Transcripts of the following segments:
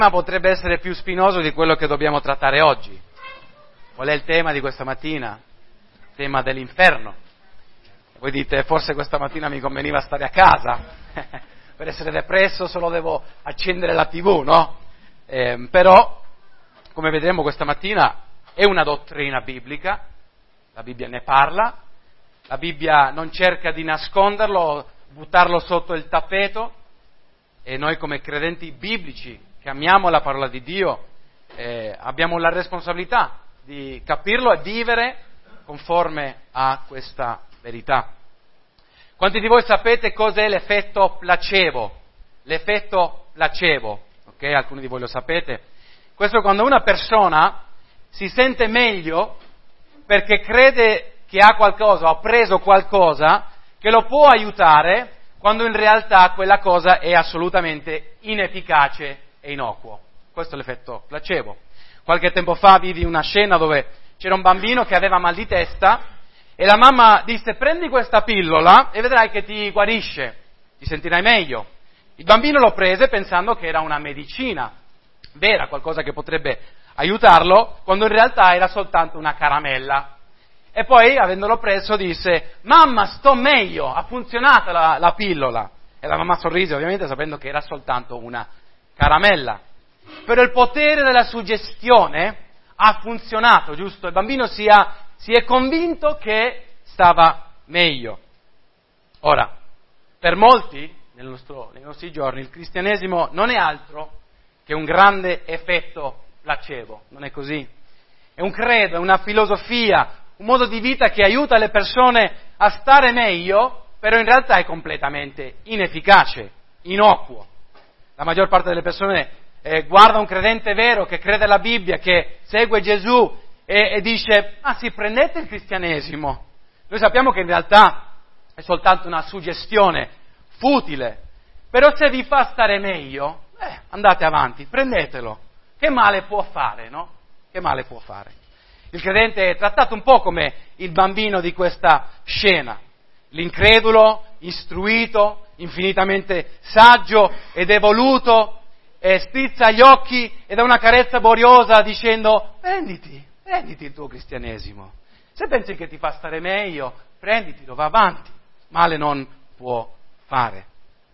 Potrebbe essere più spinoso di quello che dobbiamo trattare oggi. Qual è il tema di questa mattina? Il tema dell'inferno. Voi dite, forse questa mattina mi conveniva stare a casa, per essere depresso solo devo accendere la TV, no? Però, come vedremo questa mattina, è una dottrina biblica, la Bibbia ne parla, la Bibbia non cerca di nasconderlo, buttarlo sotto il tappeto, e noi come credenti biblici che amiamo la parola di Dio, abbiamo la responsabilità di capirlo e vivere conforme a questa verità. Quanti di voi sapete cos'è l'effetto placebo? L'effetto placebo, ok? Alcuni di voi lo sapete. Questo è quando una persona si sente meglio perché crede che ha qualcosa, o ha preso qualcosa che lo può aiutare, quando in realtà quella cosa è assolutamente inefficace e innocuo. Questo è l'effetto placebo. Qualche tempo fa vidi una scena dove c'era un bambino che aveva mal di testa e la mamma disse: prendi questa pillola e vedrai che ti guarisce, ti sentirai meglio. Il bambino lo prese pensando che era una medicina vera, qualcosa che potrebbe aiutarlo, quando in realtà era soltanto una caramella. E poi, avendolo preso, disse: mamma, sto meglio, ha funzionato la pillola. E la mamma sorrise, ovviamente, sapendo che era soltanto una caramella. Però il potere della suggestione ha funzionato, giusto? Il bambino si è convinto che stava meglio. Ora, per molti, nei nostri giorni, il cristianesimo non è altro che un grande effetto placebo, non è così? È un credo, è una filosofia, un modo di vita che aiuta le persone a stare meglio, però in realtà è completamente inefficace, innocuo. La maggior parte delle persone guarda un credente vero che crede alla Bibbia, che segue Gesù e dice: ah sì, prendete il cristianesimo. Noi sappiamo che in realtà è soltanto una suggestione futile, però se vi fa stare meglio, andate avanti, prendetelo. Che male può fare, no? Che male può fare? Il credente è trattato un po' come il bambino di questa scena, l'incredulo, istruito, infinitamente saggio ed evoluto, strizza gli occhi e dà una carezza boriosa dicendo: prenditi il tuo cristianesimo. Se pensi che ti fa stare meglio, prenditelo, va avanti. Male non può fare.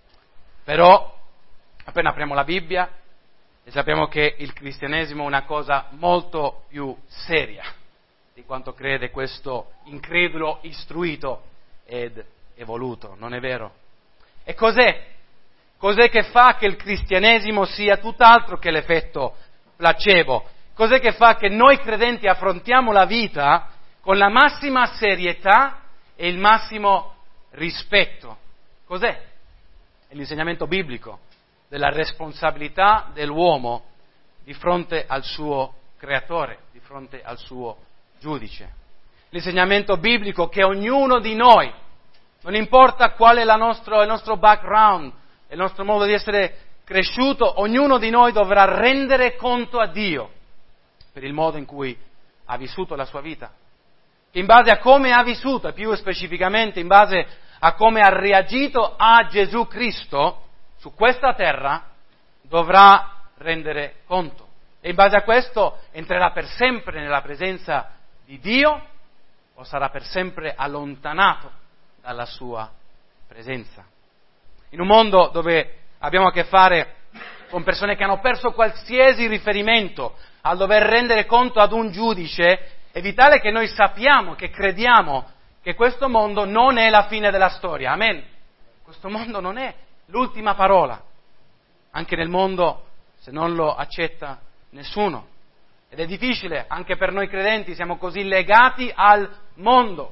Però, appena apriamo la Bibbia, e sappiamo che il cristianesimo è una cosa molto più seria di quanto crede questo incredulo, istruito ed evoluto, non è vero? E cos'è? Cos'è che fa che il cristianesimo sia tutt'altro che l'effetto placebo? Cos'è che fa che noi credenti affrontiamo la vita con la massima serietà e il massimo rispetto? Cos'è? È l'insegnamento biblico della responsabilità dell'uomo di fronte al suo creatore, di fronte al suo giudice. L'insegnamento biblico che ognuno di noi, non importa qual è il nostro background, il nostro modo di essere cresciuto, ognuno di noi dovrà rendere conto a Dio per il modo in cui ha vissuto la sua vita. Che in base a come ha vissuto, e più specificamente in base a come ha reagito a Gesù Cristo su questa terra, dovrà rendere conto. E in base a questo entrerà per sempre nella presenza di Dio o sarà per sempre allontanato dalla sua presenza. In un mondo dove abbiamo a che fare con persone che hanno perso qualsiasi riferimento al dover rendere conto ad un giudice, è vitale che noi sappiamo, che crediamo che questo mondo non è la fine della storia. Amen. Questo mondo non è l'ultima parola. Anche nel mondo, se non lo accetta nessuno. Ed è difficile, anche per noi credenti, siamo così legati al mondo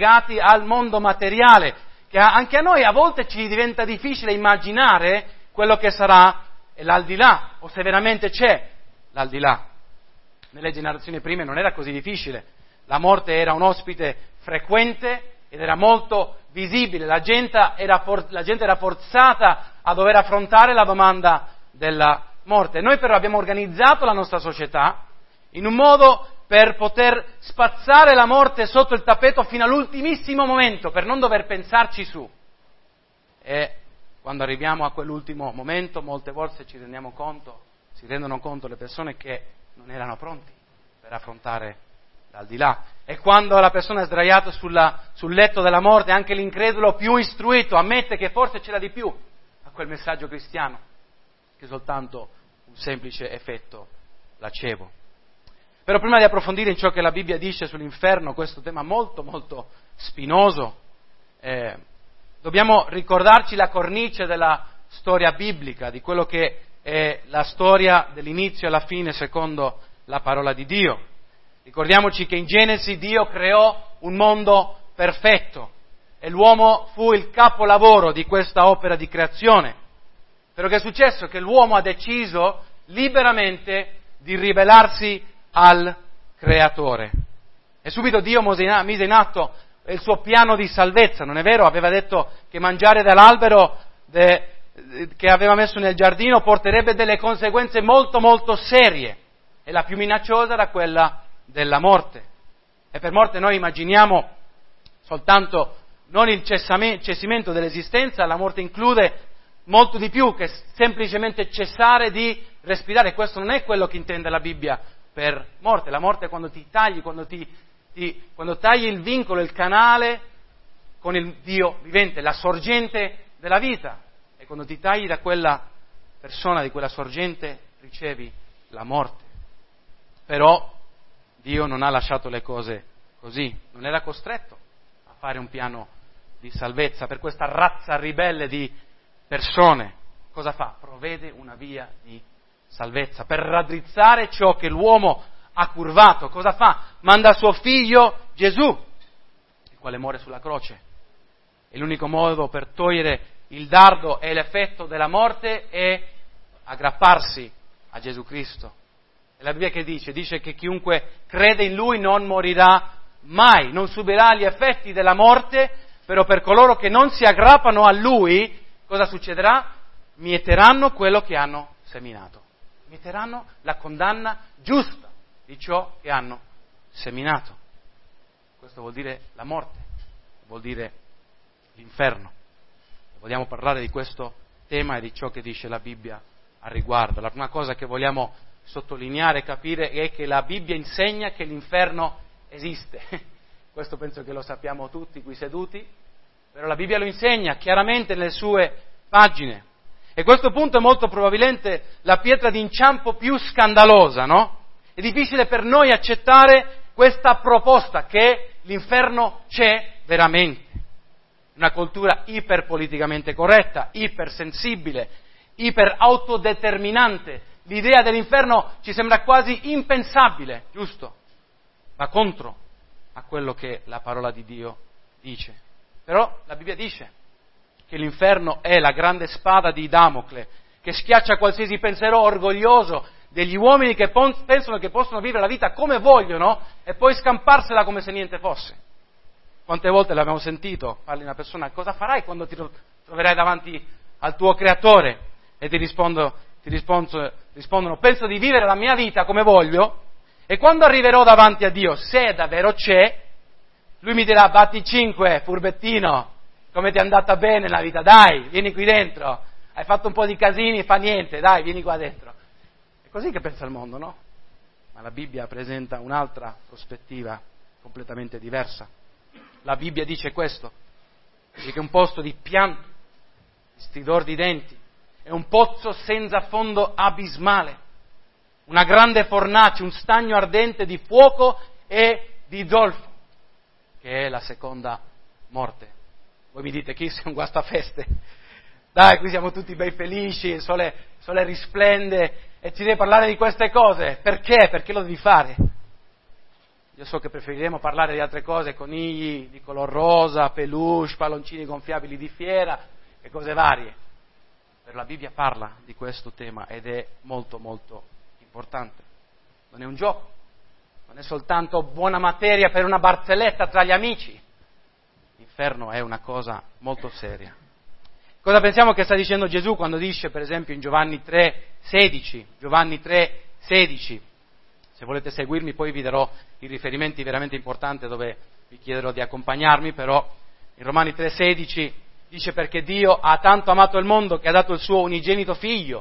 materiale, che anche a noi a volte ci diventa difficile immaginare quello che sarà l'aldilà, o se veramente c'è l'aldilà. Nelle generazioni prime non era così difficile, la morte era un ospite frequente ed era molto visibile, la gente era forzata a dover affrontare la domanda della morte. Noi però abbiamo organizzato la nostra società in un modo per poter spazzare la morte sotto il tappeto fino all'ultimissimo momento, per non dover pensarci su. E quando arriviamo a quell'ultimo momento, molte volte ci rendiamo conto si rendono conto le persone che non erano pronti per affrontare l'aldilà. E quando la persona è sdraiata sul letto della morte, anche l'incredulo più istruito ammette che forse c'era di più a quel messaggio cristiano che soltanto un semplice effetto placebo. Però prima di approfondire in ciò che la Bibbia dice sull'inferno, questo tema molto molto spinoso, dobbiamo ricordarci la cornice della storia biblica, di quello che è la storia dell'inizio alla fine secondo la parola di Dio. Ricordiamoci che in Genesi Dio creò un mondo perfetto e l'uomo fu il capolavoro di questa opera di creazione. Però che è successo? Che l'uomo ha deciso liberamente di ribellarsi al Creatore. E subito Dio mise in atto il suo piano di salvezza, non è vero? Aveva detto che mangiare dall'albero che aveva messo nel giardino porterebbe delle conseguenze molto molto serie, e la più minacciosa era quella della morte. E per morte noi immaginiamo soltanto non il cessimento dell'esistenza, la morte include molto di più che semplicemente cessare di respirare. Questo non è quello che intende la Bibbia per morte. La morte è quando ti tagli, quando tagli il vincolo, il canale con il Dio vivente, la sorgente della vita. E quando ti tagli da quella persona, di quella sorgente, ricevi la morte. Però Dio non ha lasciato le cose così, non era costretto a fare un piano di salvezza per questa razza ribelle di persone. Cosa fa? Provvede una via di salvezza per raddrizzare ciò che l'uomo ha curvato. Cosa fa? Manda suo figlio Gesù, il quale muore sulla croce. E l'unico modo per togliere il dardo e l'effetto della morte è aggrapparsi a Gesù Cristo. E la Bibbia che dice? Dice che chiunque crede in Lui non morirà mai, non subirà gli effetti della morte, però per coloro che non si aggrappano a Lui, cosa succederà? Mieteranno quello che hanno seminato. Mieteranno la condanna giusta di ciò che hanno seminato. Questo vuol dire la morte, vuol dire l'inferno. Vogliamo parlare di questo tema e di ciò che dice la Bibbia a riguardo. La prima cosa che vogliamo sottolineare e capire è che la Bibbia insegna che l'inferno esiste. Questo penso che lo sappiamo tutti qui seduti, però la Bibbia lo insegna chiaramente nelle sue pagine. E questo punto è molto probabilmente la pietra d'inciampo più scandalosa, no? È difficile per noi accettare questa proposta che l'inferno c'è veramente. Una cultura iperpoliticamente corretta, ipersensibile, iperautodeterminante. L'idea dell'inferno ci sembra quasi impensabile, giusto? Va contro a quello che la parola di Dio dice. Però la Bibbia dice che l'inferno è la grande spada di Damocle, che schiaccia qualsiasi pensiero orgoglioso degli uomini che pensano che possono vivere la vita come vogliono e poi scamparsela come se niente fosse. Quante volte l'abbiamo sentito? Parli una persona, cosa farai quando ti troverai davanti al tuo Creatore? E ti rispondono, penso di vivere la mia vita come voglio, e quando arriverò davanti a Dio, se davvero c'è, Lui mi dirà, batti 5, furbettino, come ti è andata bene la vita, dai, vieni qui dentro, hai fatto un po' di casini, fa niente, dai, vieni qua dentro. È così che pensa il mondo, no? Ma la Bibbia presenta un'altra prospettiva completamente diversa. La Bibbia dice questo, dice che è un posto di pianto, di stridor di denti, è un pozzo senza fondo abismale, una grande fornace, un stagno ardente di fuoco e di zolfo, che è la seconda morte. Voi mi dite, chi sei un guastafeste? Dai, qui siamo tutti bei felici, il sole risplende e ci deve parlare di queste cose. Perché? Perché lo devi fare? Io so che preferiremo parlare di altre cose, conigli di color rosa, peluche, palloncini gonfiabili di fiera e cose varie. Però la Bibbia parla di questo tema ed è molto molto importante. Non è un gioco, non è soltanto buona materia per una barzelletta tra gli amici. L'inferno è una cosa molto seria. Cosa pensiamo che sta dicendo Gesù quando dice, per esempio, in Giovanni 3,16, se volete seguirmi poi vi darò i riferimenti veramente importanti dove vi chiederò di accompagnarmi, però in Romani 3,16 dice: perché Dio ha tanto amato il mondo che ha dato il suo unigenito figlio,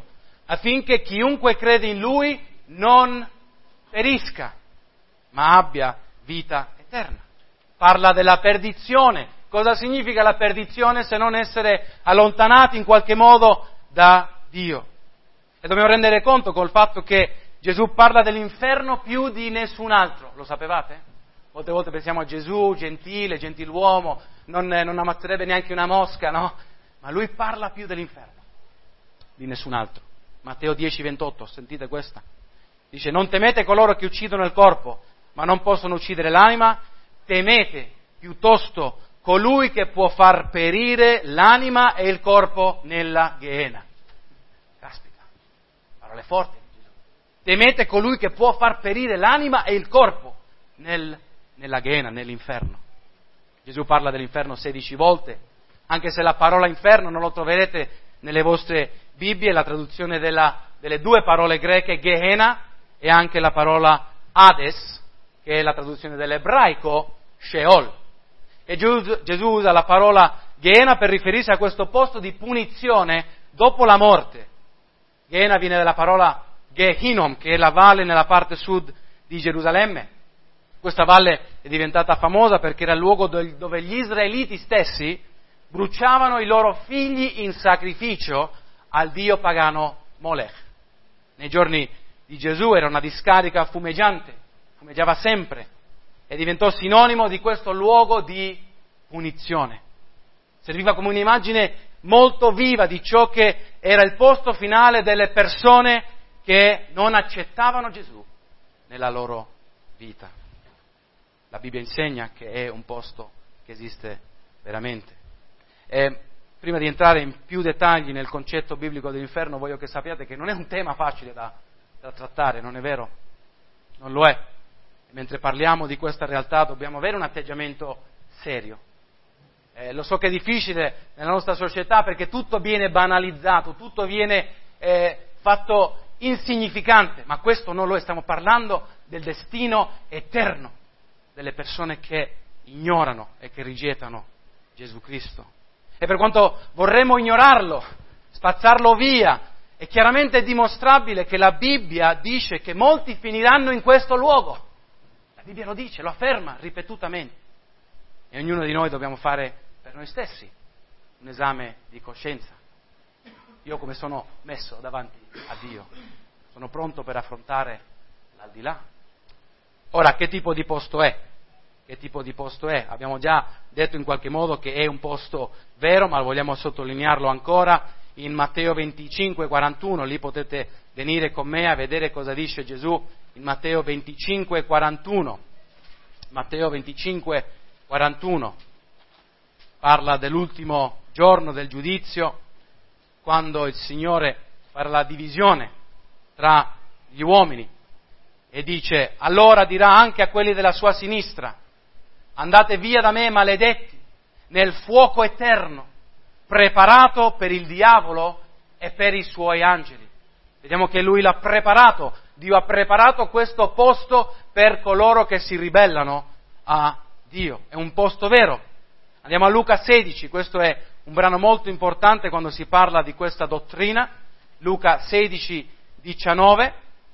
affinché chiunque crede in Lui non perisca, ma abbia vita eterna. Parla della perdizione. Cosa significa la perdizione se non essere allontanati in qualche modo da Dio? E dobbiamo rendere conto col fatto che Gesù parla dell'inferno più di nessun altro. Lo sapevate? Molte volte pensiamo a Gesù, gentile, gentiluomo, non ammazzerebbe neanche una mosca, no? Ma Lui parla più dell'inferno di nessun altro. Matteo 10:28, sentite questa? Dice: non temete coloro che uccidono il corpo, ma non possono uccidere l'anima, temete piuttosto colui che può far perire l'anima e il corpo nella Gehenna. Caspita, parole forti di Gesù. Temete colui che può far perire l'anima e il corpo nella Gehenna, nell'inferno. Gesù parla dell'inferno 16 volte, anche se la parola inferno non lo troverete nelle vostre Bibbie, la traduzione delle due parole greche Gehenna e anche la parola Hades, che è la traduzione dell'ebraico Sheol. E Gesù usa la parola Gehenna per riferirsi a questo posto di punizione dopo la morte. Gehenna viene dalla parola Gehinnom, che è la valle nella parte sud di Gerusalemme. Questa valle è diventata famosa perché era il luogo dove gli israeliti stessi bruciavano i loro figli in sacrificio al dio pagano Molech. Nei giorni di Gesù era una discarica fumeggiante, fumeggiava sempre, e diventò sinonimo di questo luogo di punizione. Serviva come un'immagine molto viva di ciò che era il posto finale delle persone che non accettavano Gesù nella loro vita. La Bibbia insegna che è un posto che esiste veramente. E prima di entrare in più dettagli nel concetto biblico dell'inferno, voglio che sappiate che non è un tema facile da trattare, non è vero? Non lo è. Mentre parliamo di questa realtà dobbiamo avere un atteggiamento serio. Lo so che è difficile nella nostra società perché tutto viene banalizzato, tutto viene fatto insignificante, ma questo non lo è, stiamo parlando del destino eterno delle persone che ignorano e che rigettano Gesù Cristo. E per quanto vorremmo ignorarlo, spazzarlo via, è chiaramente dimostrabile che la Bibbia dice che molti finiranno in questo luogo. La Bibbia lo dice, lo afferma ripetutamente. E ognuno di noi dobbiamo fare per noi stessi un esame di coscienza. Io come sono messo davanti a Dio? Sono pronto per affrontare l'aldilà? Ora, che tipo di posto è? Che tipo di posto è? Abbiamo già detto in qualche modo che è un posto vero, ma vogliamo sottolinearlo ancora in Matteo 25:41. Lì potete venire con me a vedere cosa dice Gesù in Matteo 25:41. Matteo 25:41 parla dell'ultimo giorno del giudizio, quando il Signore farà la divisione tra gli uomini e dice: allora dirà anche a quelli della sua sinistra: andate via da me, maledetti, nel fuoco eterno, preparato per il diavolo e per i suoi angeli. Vediamo che lui l'ha preparato, Dio ha preparato questo posto per coloro che si ribellano a Dio. È un posto vero. Andiamo a Luca 16, questo è un brano molto importante quando si parla di questa dottrina. Luca 16:19.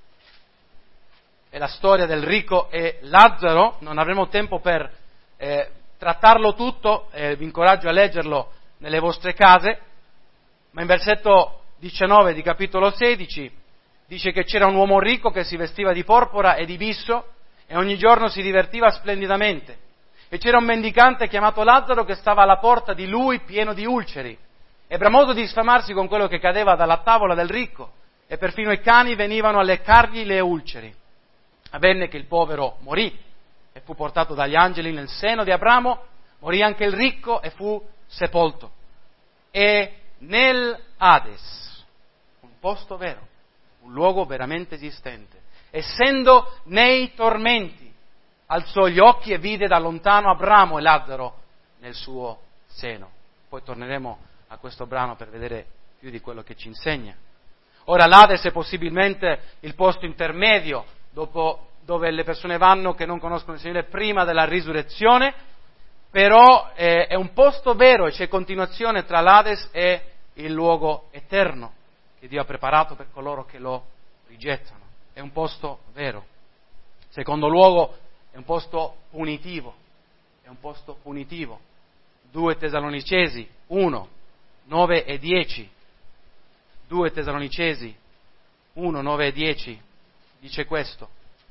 È la storia del ricco e Lazzaro. Non avremo tempo per trattarlo tutto, vi incoraggio a leggerlo nelle vostre case, ma in versetto 19 di capitolo 16 dice che c'era un uomo ricco che si vestiva di porpora e di bisso e ogni giorno si divertiva splendidamente, e c'era un mendicante chiamato Lazzaro che stava alla porta di lui pieno di ulceri e bramoso di sfamarsi con quello che cadeva dalla tavola del ricco, e perfino i cani venivano a leccargli le ulceri. Avvenne che il povero morì e fu portato dagli angeli nel seno di Abramo, morì anche il ricco e fu sepolto. E nel Hades, un posto vero, un luogo veramente esistente, essendo nei tormenti, alzò gli occhi e vide da lontano Abramo e Lazzaro nel suo seno. Poi torneremo a questo brano per vedere più di quello che ci insegna. Ora l'Hades è possibilmente il posto intermedio dove le persone vanno che non conoscono il Signore prima della risurrezione, però è un posto vero e c'è continuazione tra l'Hades e il luogo eterno, che Dio ha preparato per coloro che lo rigettano. È un posto vero. Secondo luogo, è un posto punitivo. È un posto punitivo. 2 Tessalonicesi 1, 9 e 10. 2 Tessalonicesi 1, 9 e 10 dice questo.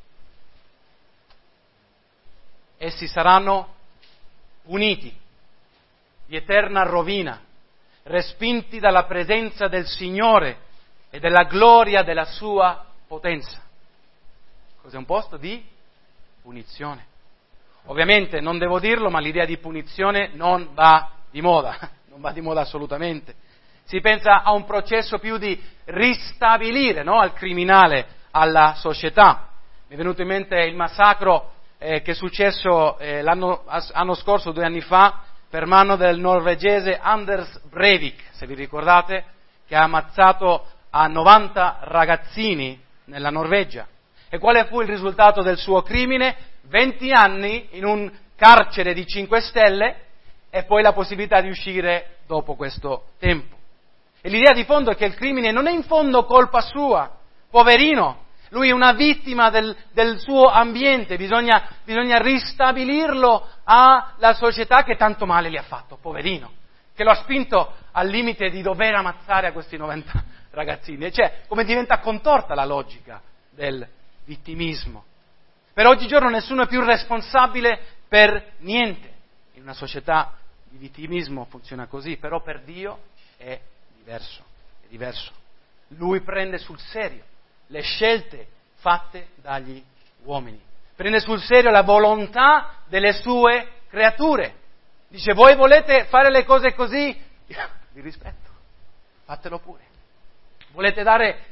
Essi saranno puniti di eterna rovina, respinti dalla presenza del Signore e della gloria della sua potenza. Cos'è un posto di punizione? Ovviamente non devo dirlo, ma l'idea di punizione non va di moda, non va di moda assolutamente. Si pensa a un processo più di ristabilire, no, al criminale, alla società. Mi è venuto in mente il massacro che è successo l'anno scorso, 2 anni fa, per mano del norvegese Anders Breivik, se vi ricordate, che ha ammazzato a 90 ragazzini nella Norvegia. E quale fu il risultato del suo crimine? 20 anni in un carcere di 5 stelle e poi la possibilità di uscire dopo questo tempo. E l'idea di fondo è che il crimine non è in fondo colpa sua, poverino, lui è una vittima del suo ambiente, bisogna ristabilirlo alla società che tanto male gli ha fatto, poverino, che lo ha spinto al limite di dover ammazzare a questi 90 ragazzini. E cioè, come diventa contorta la logica del vittimismo. Per oggigiorno nessuno è più responsabile per niente. In una società di vittimismo funziona così, però per Dio è diverso. Lui prende sul serio le scelte fatte dagli uomini, prende sul serio la volontà delle sue creature. Dice: voi volete fare le cose così? Vi rispetto, fatelo pure. Volete dare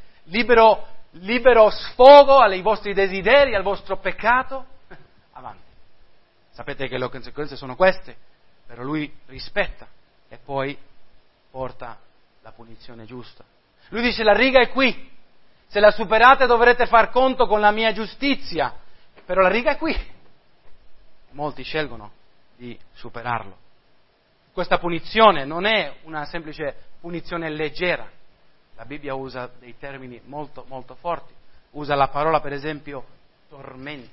libero sfogo ai vostri desideri, al vostro peccato? Avanti. Sapete che le conseguenze sono queste, però lui rispetta e poi porta la punizione giusta. Lui dice: la riga è qui, se la superate dovrete far conto con la mia giustizia, però la riga è qui. Molti scelgono di superarlo. Questa punizione non è una semplice punizione leggera. La Bibbia usa dei termini molto, molto forti. Usa la parola, per esempio, tormento.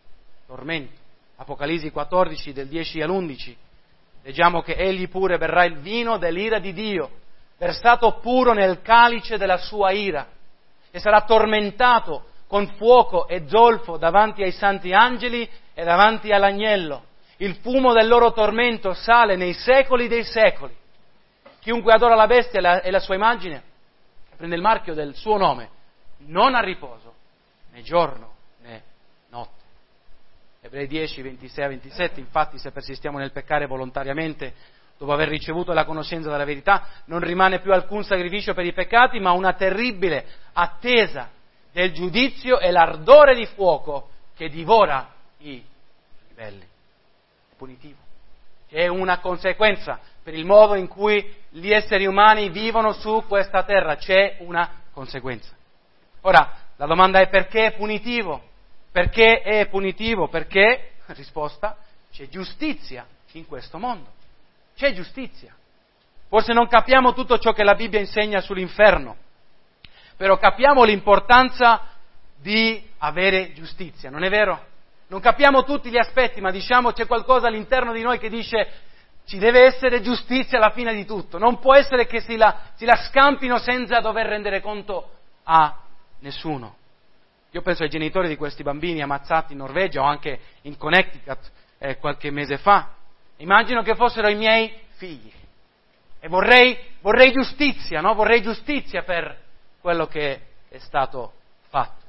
Apocalisi 14, del 10 all'11. Leggiamo che egli pure berrà il vino dell'ira di Dio, versato puro nel calice della sua ira, e sarà tormentato con fuoco e zolfo davanti ai santi angeli e davanti all'agnello. Il fumo del loro tormento sale nei secoli dei secoli. Chiunque adora la bestia e la sua immagine prende il marchio del suo nome, non ha riposo, né giorno né notte. Ebrei 10, 26 a 27, infatti se persistiamo nel peccare volontariamente, dopo aver ricevuto la conoscenza della verità, non rimane più alcun sacrificio per i peccati, ma una terribile attesa del giudizio e l'ardore di fuoco che divora i ribelli. È punitivo. È una conseguenza per il modo in cui gli esseri umani vivono su questa terra. C'è una conseguenza. Ora, la domanda è: perché è punitivo? Perché è punitivo? Perché, risposta, c'è giustizia in questo mondo. C'è giustizia. Forse non capiamo tutto ciò che la Bibbia insegna sull'inferno, però capiamo l'importanza di avere giustizia, non è vero? Non capiamo tutti gli aspetti, ma diciamo c'è qualcosa all'interno di noi che dice: ci deve essere giustizia alla fine di tutto. Non può essere che si la scampino senza dover rendere conto a nessuno. Io penso ai genitori di questi bambini ammazzati in Norvegia o anche in Connecticut qualche mese fa. Immagino che fossero i miei figli e vorrei giustizia, no? Vorrei giustizia per quello che è stato fatto.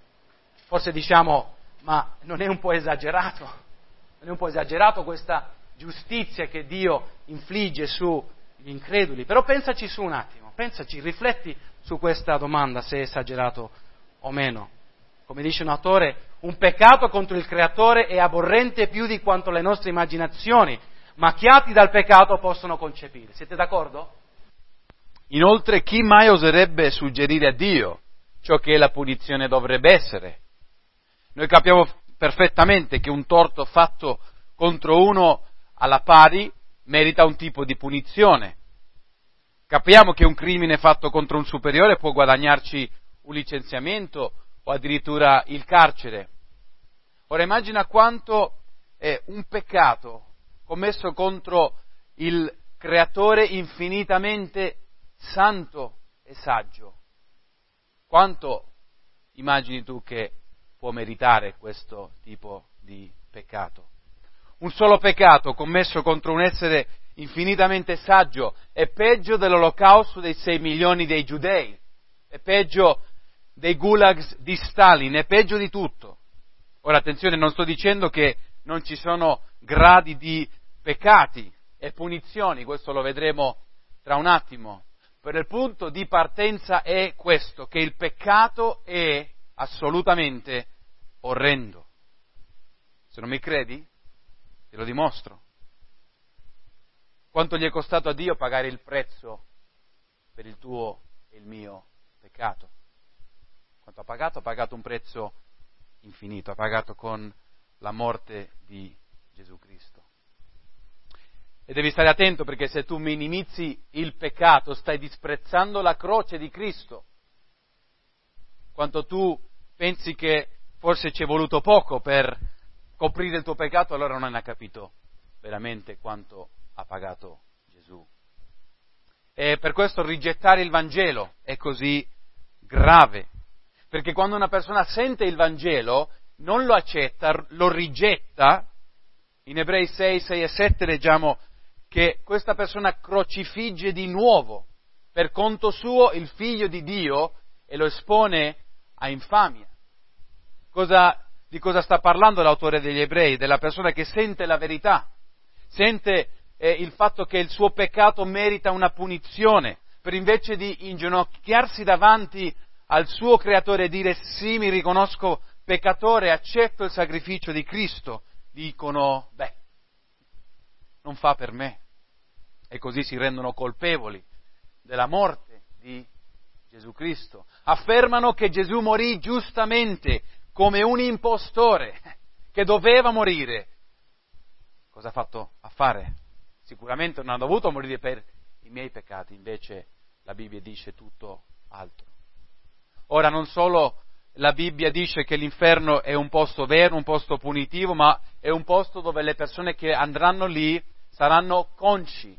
Forse diciamo: ma non è un po' esagerato? Non è un po' esagerato questa giustizia che Dio infligge sugli increduli? Però pensaci su un attimo, rifletti su questa domanda, se è esagerato o meno. Come dice un autore, un peccato contro il Creatore è aborrente più di quanto le nostre immaginazioni, macchiati dal peccato, possono concepire. Siete d'accordo? Inoltre, chi mai oserebbe suggerire a Dio ciò che la punizione dovrebbe essere? Noi capiamo perfettamente che un torto fatto contro uno alla pari merita un tipo di punizione. Capiamo che un crimine fatto contro un superiore può guadagnarci un licenziamento o addirittura il carcere. Ora immagina quanto è un peccato commesso contro il Creatore infinitamente santo e saggio. Quanto immagini tu che può meritare questo tipo di peccato? Un solo peccato commesso contro un essere infinitamente saggio è peggio dell'olocausto dei 6 milioni dei giudei, è peggio dei gulags di Stalin, è peggio di tutto. Ora attenzione, non sto dicendo che non ci sono gradi di peccati e punizioni, questo lo vedremo tra un attimo. Per il punto di partenza è questo, che il peccato è assolutamente orrendo. Se non mi credi, te lo dimostro. Quanto gli è costato a Dio pagare il prezzo per il tuo e il mio peccato? Quanto ha pagato? Ha pagato un prezzo infinito, ha pagato con la morte di Gesù Cristo. E devi stare attento perché se tu minimizzi il peccato stai disprezzando la croce di Cristo. Quanto tu pensi che forse ci è voluto poco per coprire il tuo peccato, allora non hai capito veramente quanto ha pagato Gesù. E per questo rigettare il Vangelo è così grave, perché quando una persona sente il Vangelo non lo accetta, lo rigetta. In Ebrei 6, 6 e 7 leggiamo che questa persona crocifigge di nuovo per conto suo il Figlio di Dio e lo espone a infamia. Di cosa sta parlando l'autore degli Ebrei? Della persona che sente la verità, sente il fatto che il suo peccato merita una punizione, per invece di inginocchiarsi davanti al suo Creatore e dire sì, mi riconosco peccatore, accetto il sacrificio di Cristo, dicono, non fa per me. E così si rendono colpevoli della morte di Gesù Cristo. Affermano che Gesù morì giustamente, come un impostore, che doveva morire. Cosa ha fatto a fare? Sicuramente non ha dovuto morire per i miei peccati, invece la Bibbia dice tutto altro. Ora non solo la Bibbia dice che l'inferno è un posto vero, un posto punitivo, ma è un posto dove le persone che andranno lì saranno conci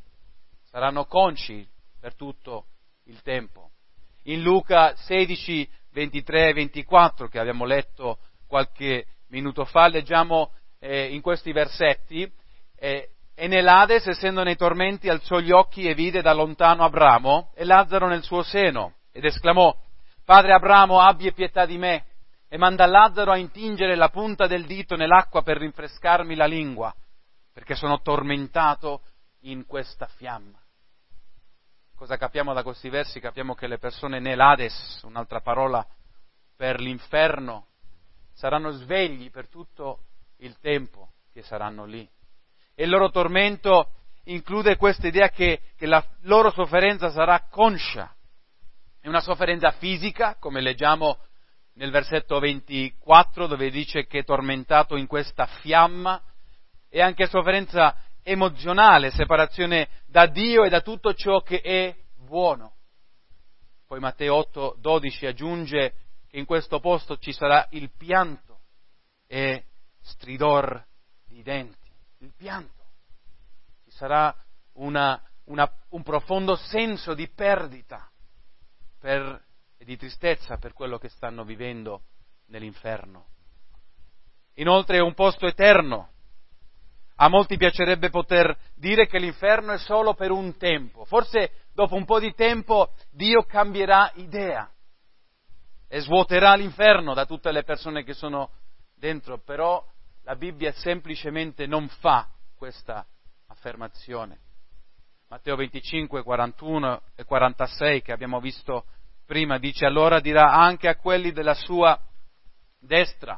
per tutto il tempo. In Luca 16, 23 e 24, che abbiamo letto qualche minuto fa, leggiamo in questi versetti, e nell'Ades, essendo nei tormenti, alzò gli occhi e vide da lontano Abramo e Lazzaro nel suo seno, ed esclamò, Padre Abramo, abbi pietà di me, e manda Lazzaro a intingere la punta del dito nell'acqua per rinfrescarmi la lingua, perché sono tormentato in questa fiamma. Cosa capiamo da questi versi? Capiamo che le persone nell'Ades, un'altra parola per l'inferno, saranno svegli per tutto il tempo che saranno lì. E il loro tormento include questa idea che la loro sofferenza sarà conscia. È una sofferenza fisica, come leggiamo nel versetto 24, dove dice che è tormentato in questa fiamma, e anche sofferenza emozionale, separazione da Dio e da tutto ciò che è buono. Poi Matteo 8, 12 aggiunge che in questo posto ci sarà il pianto e stridor di denti. Il pianto. Ci sarà un profondo senso di perdita e di tristezza per quello che stanno vivendo nell'inferno. Inoltre è un posto eterno. A molti piacerebbe poter dire che l'inferno è solo per un tempo. Forse dopo un po' di tempo Dio cambierà idea e svuoterà l'inferno da tutte le persone che sono dentro, però la Bibbia semplicemente non fa questa affermazione. Matteo 25, 41 e 46 che abbiamo visto prima dice allora dirà anche a quelli della sua destra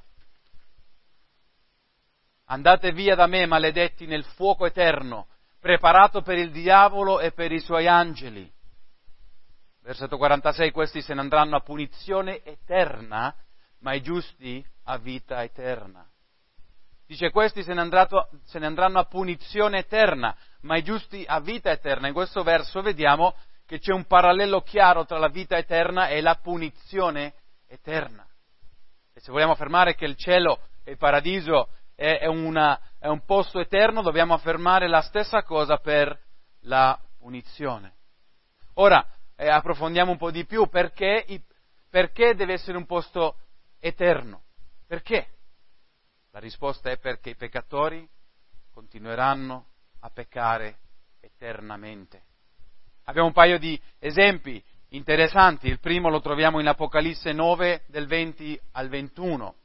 andate via da me maledetti nel fuoco eterno preparato per il diavolo e per i suoi angeli. Versetto 46 questi se ne andranno a punizione eterna ma i giusti a vita eterna. Dice questi se ne andranno a punizione eterna, ma i giusti a vita eterna. In questo verso vediamo che c'è un parallelo chiaro tra la vita eterna e la punizione eterna. E se vogliamo affermare che il cielo e il paradiso è un posto eterno, dobbiamo affermare la stessa cosa per la punizione. Ora, approfondiamo un po' di più, perché deve essere un posto eterno? Perché? La risposta è perché i peccatori continueranno a peccare eternamente. Abbiamo un paio di esempi interessanti. Il primo lo troviamo in Apocalisse 9, del 20 al 21.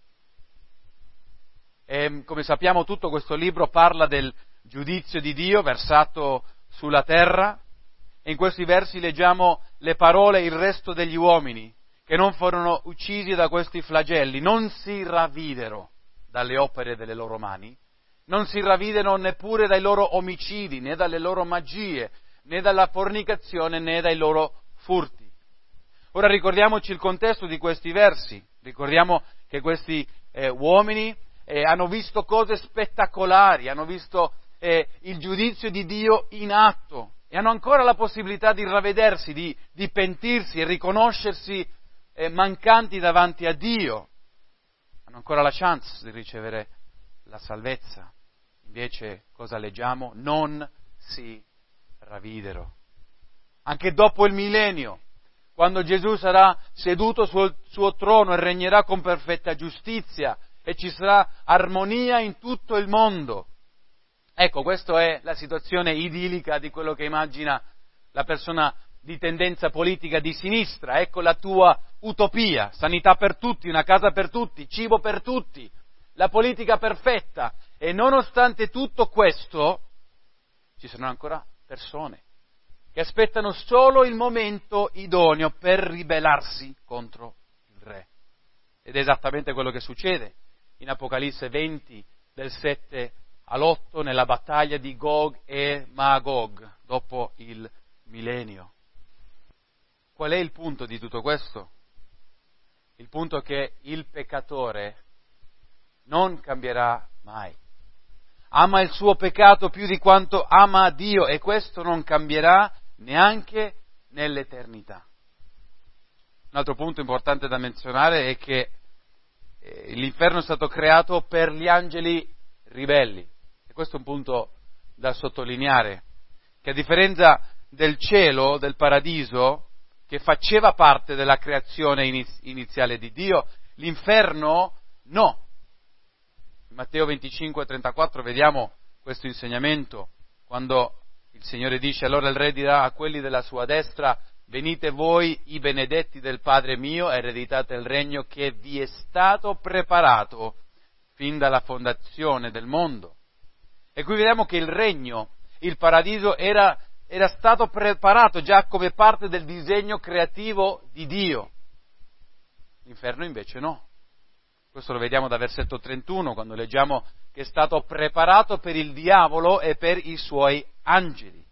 E, come sappiamo, tutto questo libro parla del giudizio di Dio versato sulla terra, e in questi versi leggiamo le parole: il resto degli uomini che non furono uccisi da questi flagelli non si ravvidero dalle opere delle loro mani, non si ravvidero neppure dai loro omicidi, né dalle loro magie, né dalla fornicazione, né dai loro furti. Ora ricordiamoci il contesto di questi versi, ricordiamo che questi uomini hanno visto cose spettacolari, hanno visto il giudizio di Dio in atto e hanno ancora la possibilità di ravvedersi, di pentirsi e riconoscersi mancanti davanti a Dio. Hanno ancora la chance di ricevere la salvezza. Invece cosa leggiamo? Non si ravvidero. Anche dopo il millennio, quando Gesù sarà seduto sul suo trono e regnerà con perfetta giustizia e ci sarà armonia in tutto il mondo. Ecco, questa è la situazione idillica di quello che immagina la persona di tendenza politica di sinistra. Ecco la tua utopia: sanità per tutti, una casa per tutti, cibo per tutti, la politica perfetta. E nonostante tutto questo, ci sono ancora persone che aspettano solo il momento idoneo per ribellarsi contro il Re. Ed è esattamente quello che succede in Apocalisse 20, del 7 all'8, nella battaglia di Gog e Magog, dopo il millennio. Qual è il punto di tutto questo? Il punto è che il peccatore non cambierà mai. Ama il suo peccato più di quanto ama Dio, e questo non cambierà neanche nell'eternità. Un altro punto importante da menzionare è che l'inferno è stato creato per gli angeli ribelli, e questo è un punto da sottolineare, che a differenza del cielo, del paradiso, che faceva parte della creazione iniziale di Dio, l'inferno no. In Matteo 25:34 vediamo questo insegnamento, quando il Signore dice: allora il Re dirà a quelli della sua destra: venite voi, i benedetti del Padre mio, ereditate il regno che vi è stato preparato fin dalla fondazione del mondo. E qui vediamo che il regno, il paradiso, era stato preparato già come parte del disegno creativo di Dio. L'inferno invece no. Questo lo vediamo da versetto 31, quando leggiamo che è stato preparato per il diavolo e per i suoi angeli.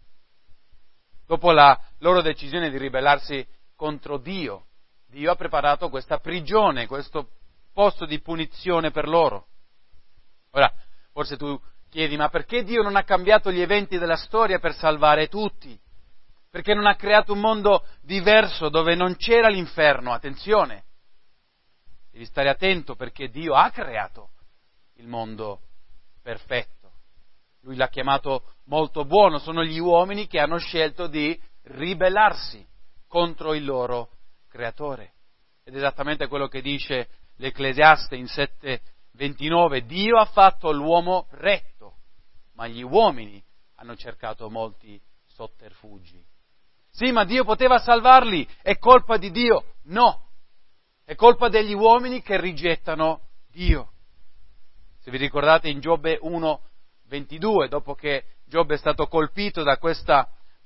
Dopo la loro decisione di ribellarsi contro Dio, Dio ha preparato questa prigione, questo posto di punizione per loro. Ora, forse tu chiedi: ma perché Dio non ha cambiato gli eventi della storia per salvare tutti? Perché non ha creato un mondo diverso dove non c'era l'inferno? Attenzione, devi stare attento, perché Dio ha creato il mondo perfetto. Lui l'ha chiamato molto buono. Sono gli uomini che hanno scelto di ribellarsi contro il loro creatore. Ed è esattamente quello che dice l'Ecclesiaste in 7:29. Dio ha fatto l'uomo retto, ma gli uomini hanno cercato molti sotterfugi. Sì, ma Dio poteva salvarli. È colpa di Dio? No. È colpa degli uomini che rigettano Dio. Se vi ricordate in Giobbe 1:22, dopo che Giobbe è stato colpito da questa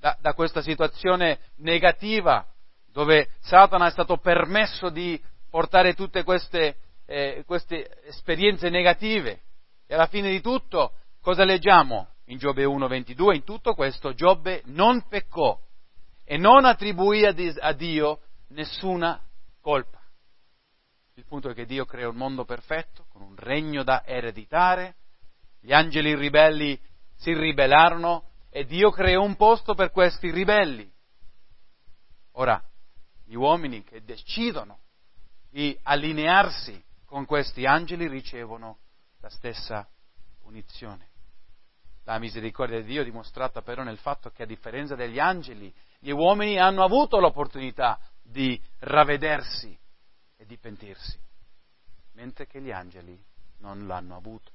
situazione negativa, dove Satana è stato permesso di portare tutte queste esperienze negative, e alla fine di tutto cosa leggiamo in Giobbe 1:22? In tutto questo Giobbe non peccò e non attribuì a Dio nessuna colpa. Il punto è che Dio crea un mondo perfetto, con un regno da ereditare. Gli angeli ribelli si ribellarono e Dio creò un posto per questi ribelli. Ora, gli uomini che decidono di allinearsi con questi angeli ricevono la stessa punizione. La misericordia di Dio è dimostrata però nel fatto che, a differenza degli angeli, gli uomini hanno avuto l'opportunità di ravvedersi e di pentirsi, mentre che gli angeli non l'hanno avuto.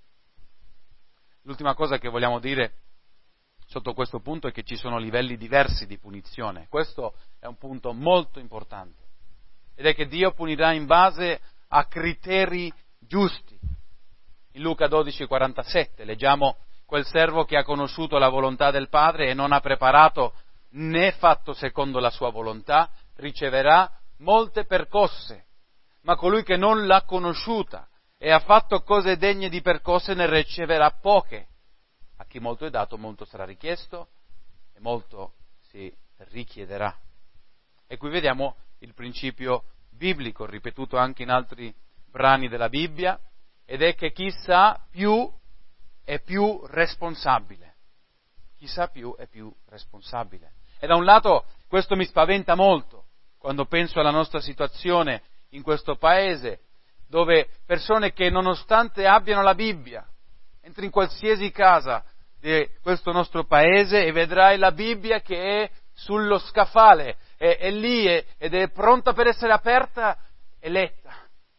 L'ultima cosa che vogliamo dire sotto questo punto è che ci sono livelli diversi di punizione. Questo è un punto molto importante, ed è che Dio punirà in base a criteri giusti. In Luca 12,47 leggiamo: quel servo che ha conosciuto la volontà del Padre e non ha preparato né fatto secondo la sua volontà, riceverà molte percosse, ma colui che non l'ha conosciuta e ha fatto cose degne di percosse ne riceverà poche. A chi molto è dato, molto sarà richiesto e molto si richiederà. E qui vediamo il principio biblico, ripetuto anche in altri brani della Bibbia, ed è che chi sa più è più responsabile. Chi sa più è più responsabile. E da un lato questo mi spaventa molto quando penso alla nostra situazione in questo paese, dove persone che, nonostante abbiano la Bibbia, entri in qualsiasi casa di questo nostro paese e vedrai la Bibbia che è sullo scaffale, è lì ed è pronta per essere aperta e letta.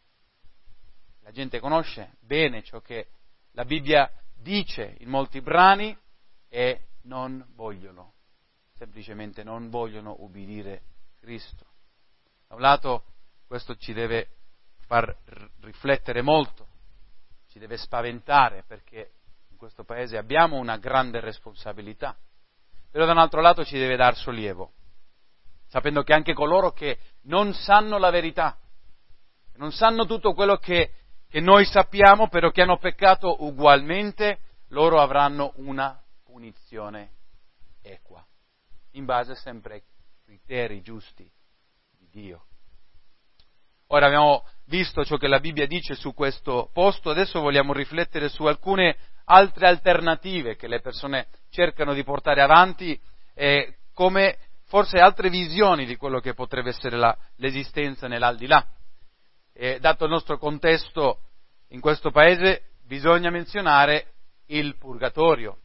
La gente conosce bene ciò che la Bibbia dice in molti brani e non vogliono, semplicemente non vogliono ubbidire Cristo. Da un lato questo ci deve far riflettere molto, ci deve spaventare, perché in questo paese abbiamo una grande responsabilità, però da un altro lato ci deve dar sollievo, sapendo che anche coloro che non sanno la verità, non sanno tutto quello che noi sappiamo, però che hanno peccato ugualmente, loro avranno una punizione equa, in base sempre ai criteri giusti di Dio. Ora abbiamo visto ciò che la Bibbia dice su questo posto, adesso vogliamo riflettere su alcune altre alternative che le persone cercano di portare avanti, come forse altre visioni di quello che potrebbe essere l'esistenza nell'aldilà. Dato il nostro contesto in questo paese, bisogna menzionare il purgatorio.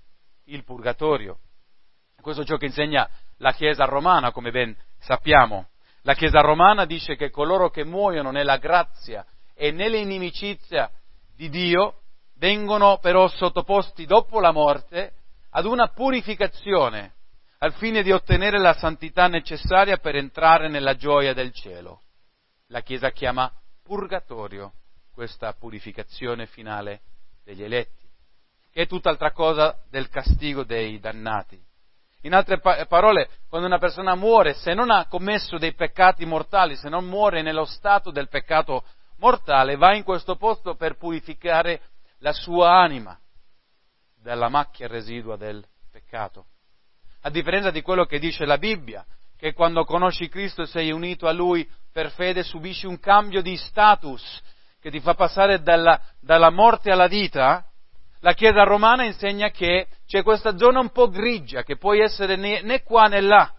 Questo è ciò che insegna la Chiesa romana, come ben sappiamo. La Chiesa romana dice che coloro che muoiono nella grazia e nell'inimicizia di Dio vengono però sottoposti dopo la morte ad una purificazione al fine di ottenere la santità necessaria per entrare nella gioia del cielo. La Chiesa chiama purgatorio questa purificazione finale degli eletti, che è tutt'altra cosa del castigo dei dannati. In altre parole, quando una persona muore, se non ha commesso dei peccati mortali, se non muore nello stato del peccato mortale, va in questo posto per purificare la sua anima dalla macchia residua del peccato. A differenza di quello che dice la Bibbia, che quando conosci Cristo e sei unito a Lui per fede, subisci un cambio di status che ti fa passare dalla morte alla vita, la Chiesa romana insegna che c'è questa zona un po' grigia, che puoi essere né qua né là,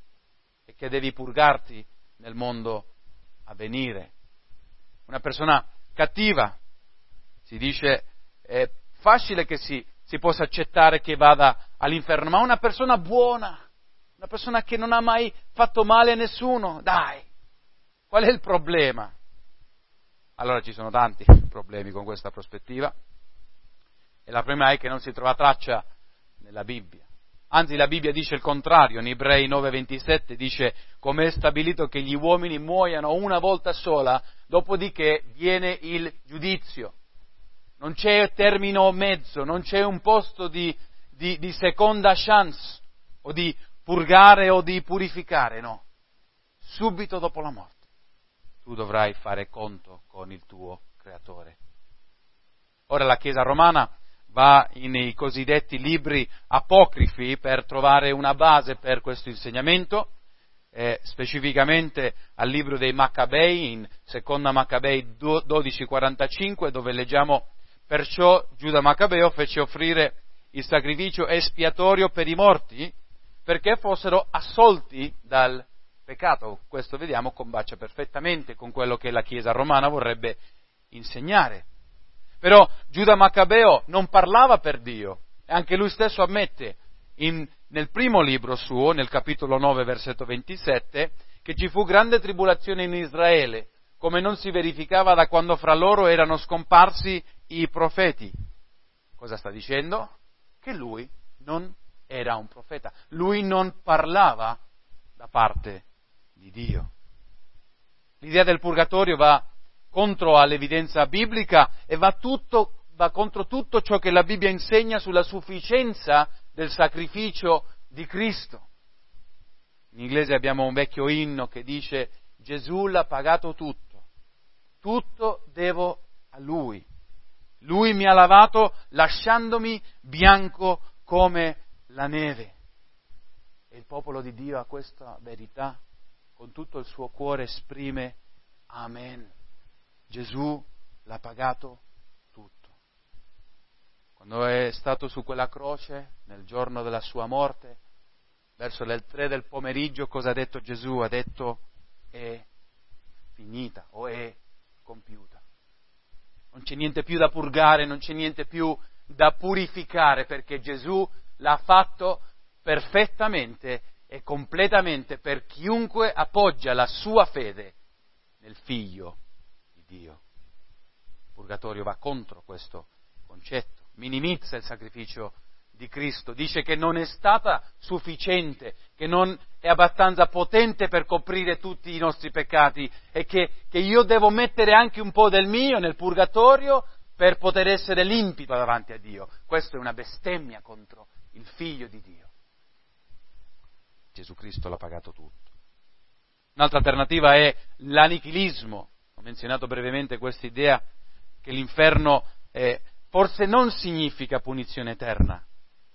e che devi purgarti nel mondo a venire. Una persona cattiva, si dice, è facile che si possa accettare che vada all'inferno, ma una persona buona, una persona che non ha mai fatto male a nessuno, dai, qual è il problema? Allora ci sono tanti problemi con questa prospettiva, e la prima è che non si trova traccia nella Bibbia. Anzi, la Bibbia dice il contrario, in Ebrei 9:27 dice: come è stabilito che gli uomini muoiano una volta sola, dopodiché viene il giudizio. Non c'è termine mezzo, non c'è un posto di seconda chance, o di purgare o di purificare, no. Subito dopo la morte tu dovrai fare conto con il tuo Creatore. Ora la Chiesa romana va nei cosiddetti libri apocrifi per trovare una base per questo insegnamento, specificamente al libro dei Maccabei, in seconda Maccabei 12:45, dove leggiamo: perciò Giuda Maccabeo fece offrire il sacrificio espiatorio per i morti, perché fossero assolti dal peccato. Questo, vediamo, combacia perfettamente con quello che la Chiesa romana vorrebbe insegnare. Però Giuda Maccabeo non parlava per Dio, e anche lui stesso ammette nel primo libro suo, nel capitolo 9, versetto 27, che ci fu grande tribolazione in Israele, come non si verificava da quando fra loro erano scomparsi i profeti. Cosa sta dicendo? Che lui non era un profeta, lui non parlava da parte di Dio. L'idea del purgatorio va contro all'evidenza biblica e va contro tutto ciò che la Bibbia insegna sulla sufficienza del sacrificio di Cristo. In inglese abbiamo un vecchio inno che dice: Gesù l'ha pagato tutto devo a Lui. Lui mi ha lavato lasciandomi bianco come la neve. E il popolo di Dio a questa verità con tutto il suo cuore esprime Amen. Gesù l'ha pagato tutto. Quando è stato su quella croce, nel giorno della sua morte, verso le 3 del pomeriggio, cosa ha detto Gesù? Ha detto: è finita o è compiuta. Non c'è niente più da purgare, non c'è niente più da purificare, perché Gesù l'ha fatto perfettamente e completamente per chiunque appoggia la sua fede nel Figlio di Dio. Il purgatorio va contro questo concetto, minimizza il sacrificio di Cristo, dice che non è stata sufficiente, che non è abbastanza potente per coprire tutti i nostri peccati e che io devo mettere anche un po' del mio nel purgatorio per poter essere limpido davanti a Dio. Questo è una bestemmia contro il Figlio di Dio. Gesù Cristo l'ha pagato tutto. Un'altra alternativa è l'anichilismo. Ho menzionato brevemente questa idea che l'inferno forse non significa punizione eterna.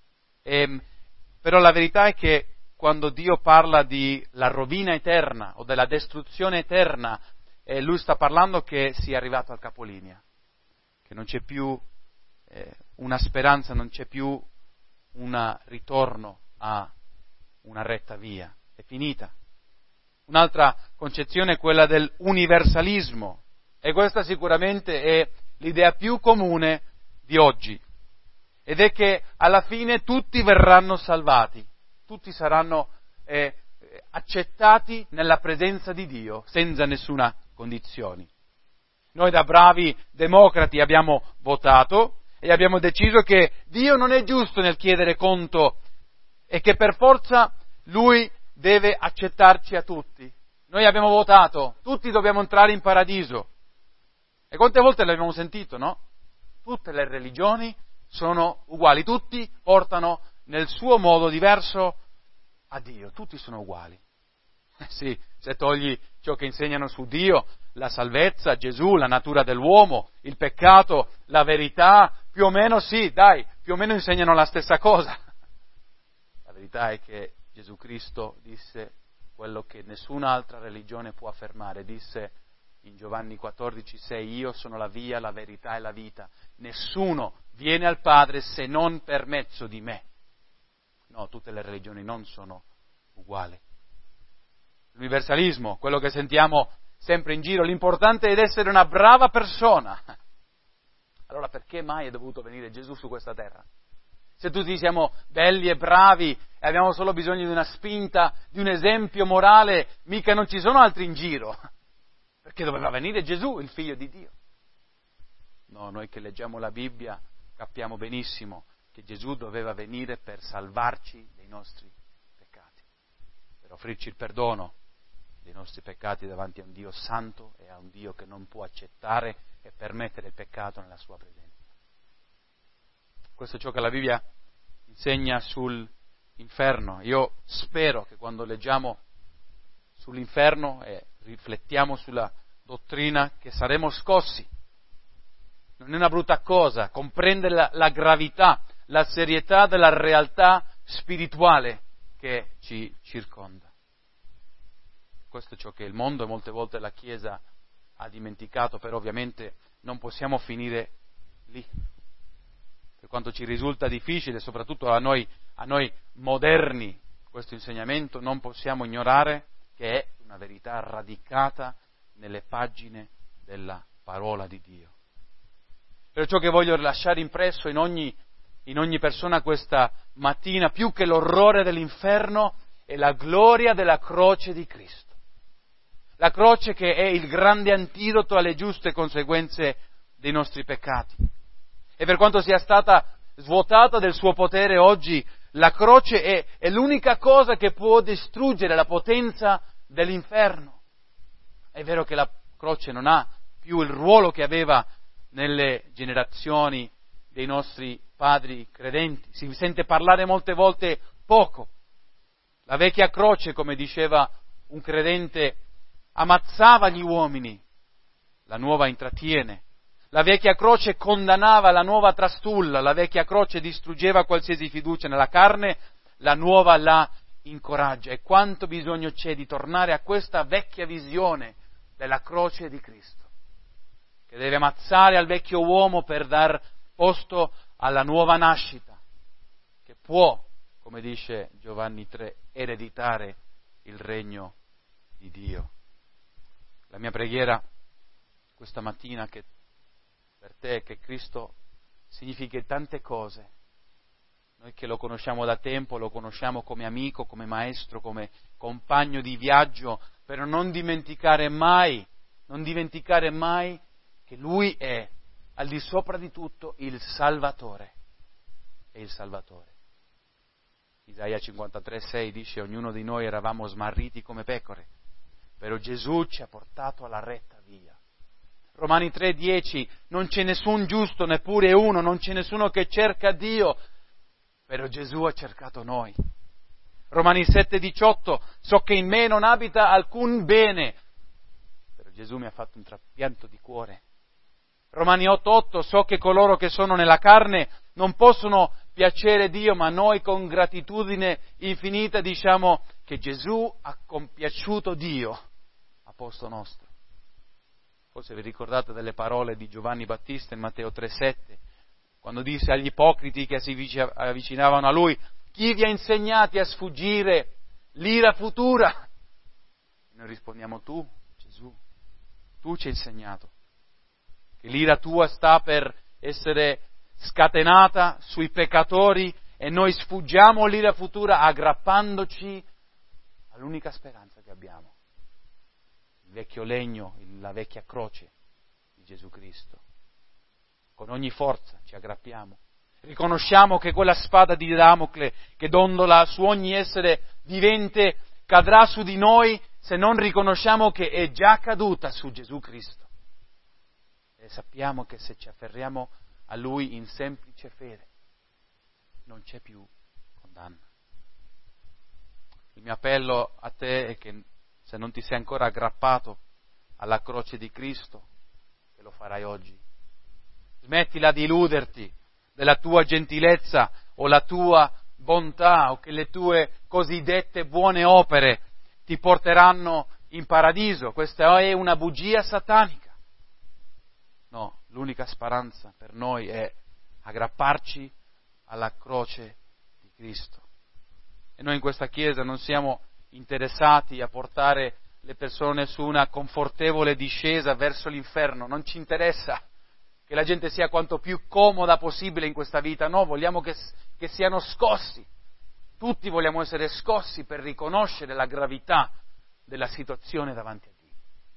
Però la verità è che quando Dio parla di la rovina eterna o della distruzione eterna, Lui sta parlando che sia arrivato al capolinea, che non c'è più una speranza, non c'è più un ritorno a una retta via, è finita. Un'altra concezione è quella dell'universalismo, e questa sicuramente è l'idea più comune di oggi, ed è che alla fine tutti verranno salvati, tutti saranno accettati nella presenza di Dio senza nessuna condizione. Noi da bravi democrati abbiamo votato e abbiamo deciso che Dio non è giusto nel chiedere conto e che per forza Lui deve accettarci a tutti. Noi abbiamo votato, tutti dobbiamo entrare in paradiso. E quante volte l'abbiamo sentito, no? Tutte le religioni sono uguali, tutti portano nel suo modo diverso a Dio, tutti sono uguali. Sì, se togli ciò che insegnano su Dio, la salvezza, Gesù, la natura dell'uomo, il peccato, la verità, più o meno sì, dai, più o meno insegnano la stessa cosa. La verità è che Gesù Cristo disse quello che nessun'altra religione può affermare, disse in Giovanni 14,6: io sono la via, la verità e la vita, nessuno viene al Padre se non per mezzo di me. No, tutte le religioni non sono uguali. L'universalismo, quello che sentiamo sempre in giro, l'importante è essere una brava persona. Allora perché mai è dovuto venire Gesù su questa terra? Se tutti siamo belli e bravi e abbiamo solo bisogno di una spinta, di un esempio morale, mica non ci sono altri in giro. Perché doveva venire Gesù, il Figlio di Dio. No, noi che leggiamo la Bibbia capiamo benissimo che Gesù doveva venire per salvarci dei nostri peccati, per offrirci il perdono dei nostri peccati davanti a un Dio santo e a un Dio che non può accettare e permettere il peccato nella sua presenza. Questo è ciò che la Bibbia insegna sull'inferno. Io spero che quando leggiamo sull'inferno e riflettiamo sulla dottrina che saremo scossi. Non è una brutta cosa comprendere la gravità, la serietà della realtà spirituale che ci circonda. Questo è ciò che il mondo e molte volte la Chiesa ha dimenticato, però ovviamente non possiamo finire lì. Per quanto ci risulta difficile, soprattutto a noi moderni, questo insegnamento, non possiamo ignorare che è una verità radicata nelle pagine della parola di Dio. Perciò che voglio lasciare impresso in ogni persona questa mattina, più che l'orrore dell'inferno, è la gloria della croce di Cristo. La croce che è il grande antidoto alle giuste conseguenze dei nostri peccati. E per quanto sia stata svuotata del suo potere oggi, la croce è l'unica cosa che può distruggere la potenza dell'inferno. È vero che la croce non ha più il ruolo che aveva nelle generazioni dei nostri padri credenti. Si sente parlare molte volte poco. La vecchia croce, come diceva un credente, ammazzava gli uomini, la nuova intrattiene. La vecchia croce condannava, la nuova trastulla. La vecchia croce distruggeva qualsiasi fiducia nella carne, la nuova la incoraggia. E quanto bisogno c'è di tornare a questa vecchia visione della croce di Cristo, che deve ammazzare al vecchio uomo per dar posto alla nuova nascita, che può, come dice Giovanni 3, ereditare il regno di Dio. La mia preghiera questa mattina per te è che Cristo significhi tante cose. Noi che lo conosciamo da tempo, lo conosciamo come amico, come maestro, come compagno di viaggio, per non dimenticare mai che Lui è, al di sopra di tutto, il Salvatore. È il Salvatore. Isaia 53,6 dice: ognuno di noi eravamo smarriti come pecore, però Gesù ci ha portato alla retta via. Romani 3,10: non c'è nessun giusto, neppure uno, non c'è nessuno che cerca Dio, però Gesù ha cercato noi. Romani 7,18: so che in me non abita alcun bene, però Gesù mi ha fatto un trapianto di cuore. Romani 8,8: so che coloro che sono nella carne non possono piacere Dio, ma noi con gratitudine infinita diciamo che Gesù ha compiaciuto Dio a posto nostro. Forse vi ricordate delle parole di Giovanni Battista in Matteo 3,7, quando disse agli ipocriti che si avvicinavano a lui: chi vi ha insegnati a sfuggire l'ira futura? E noi rispondiamo: tu, Gesù, tu ci hai insegnato che l'ira tua sta per essere scatenata sui peccatori e noi sfuggiamo l'ira futura aggrappandoci all'unica speranza che abbiamo, il vecchio legno, la vecchia croce di Gesù Cristo. Con ogni forza ci aggrappiamo. Riconosciamo che quella spada di Damocle che dondola su ogni essere vivente cadrà su di noi se non riconosciamo che è già caduta su Gesù Cristo. E sappiamo che se ci afferriamo a Lui in semplice fede non c'è più condanna. Il mio appello a te è che se non ti sei ancora aggrappato alla croce di Cristo, che lo farai oggi. Smettila di illuderti della tua gentilezza o la tua bontà o che le tue cosiddette buone opere ti porteranno in paradiso. Questa è una bugia satanica. No, l'unica speranza per noi è aggrapparci alla croce di Cristo. E noi in questa Chiesa non siamo interessati a portare le persone su una confortevole discesa verso l'inferno, non ci interessa che la gente sia quanto più comoda possibile in questa vita, no, vogliamo che siano scossi, tutti vogliamo essere scossi per riconoscere la gravità della situazione davanti a Dio.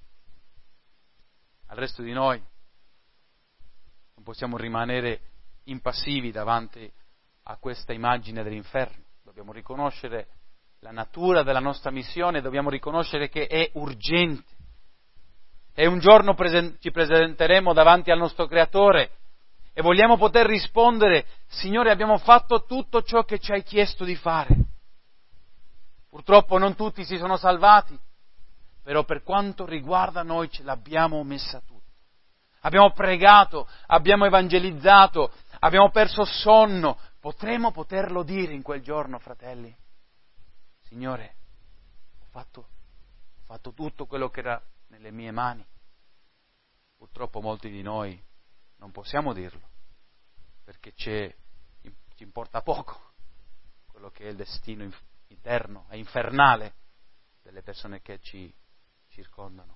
Al resto di noi non possiamo rimanere impassivi davanti a questa immagine dell'inferno, dobbiamo riconoscere la natura della nostra missione, dobbiamo riconoscere che è urgente. E un giorno ci presenteremo davanti al nostro Creatore e vogliamo poter rispondere: Signore, abbiamo fatto tutto ciò che ci hai chiesto di fare. Purtroppo non tutti si sono salvati, però per quanto riguarda noi ce l'abbiamo messa tutta. Abbiamo pregato, abbiamo evangelizzato, abbiamo perso sonno. Potremo poterlo dire in quel giorno, fratelli? Signore, ho fatto tutto quello che era nelle mie mani. Purtroppo molti di noi non possiamo dirlo, perché ci importa poco quello che è il destino interno, è infernale delle persone che ci circondano.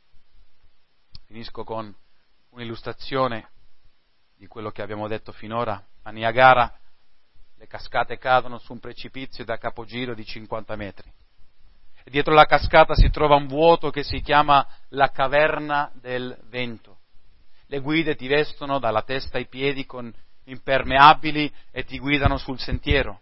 Finisco con un'illustrazione di quello che abbiamo detto finora. A Niagara le cascate cadono su un precipizio da capogiro di 50 metri. E dietro la cascata si trova un vuoto che si chiama la caverna del vento. Le guide ti vestono dalla testa ai piedi con impermeabili e ti guidano sul sentiero.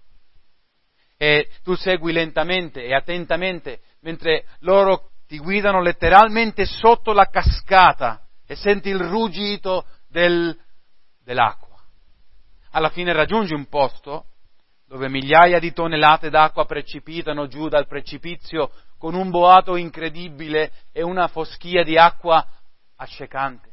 E tu segui lentamente e attentamente mentre loro ti guidano letteralmente sotto la cascata e senti il ruggito dell'acqua. Alla fine raggiungi un posto dove migliaia di tonnellate d'acqua precipitano giù dal precipizio con un boato incredibile e una foschia di acqua accecante.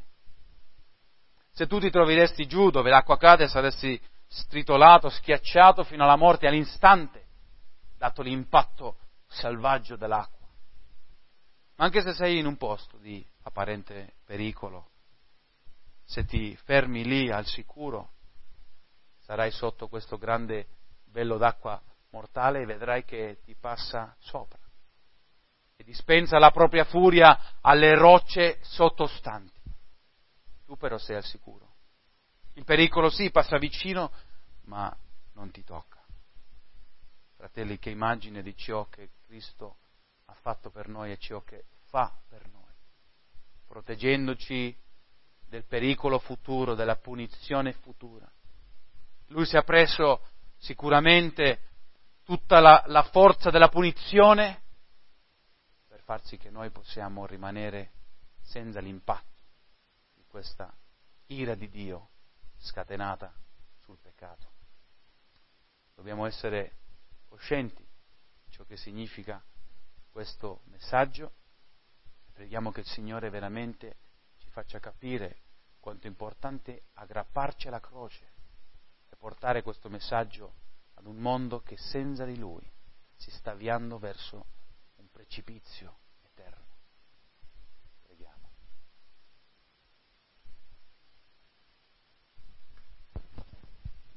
Se tu ti troveresti giù dove l'acqua cade saresti stritolato, schiacciato fino alla morte all'istante, dato l'impatto selvaggio dell'acqua. Ma anche se sei in un posto di apparente pericolo, se ti fermi lì al sicuro, sarai sotto questo grande vello d'acqua mortale e vedrai che ti passa sopra e dispensa la propria furia alle rocce sottostanti. Tu però sei al sicuro. Il pericolo sì, passa vicino, ma non ti tocca. Fratelli, che immagine di ciò che Cristo ha fatto per noi e ciò che fa per noi, proteggendoci del pericolo futuro, della punizione futura. Lui si è preso sicuramente tutta la forza della punizione per far sì che noi possiamo rimanere senza l'impatto di questa ira di Dio scatenata sul peccato. Dobbiamo essere coscienti di ciò che significa questo messaggio e preghiamo che il Signore veramente ci faccia capire quanto è importante aggrapparci alla croce e portare questo messaggio ad un mondo che senza di Lui si sta avviando verso un precipizio eterno.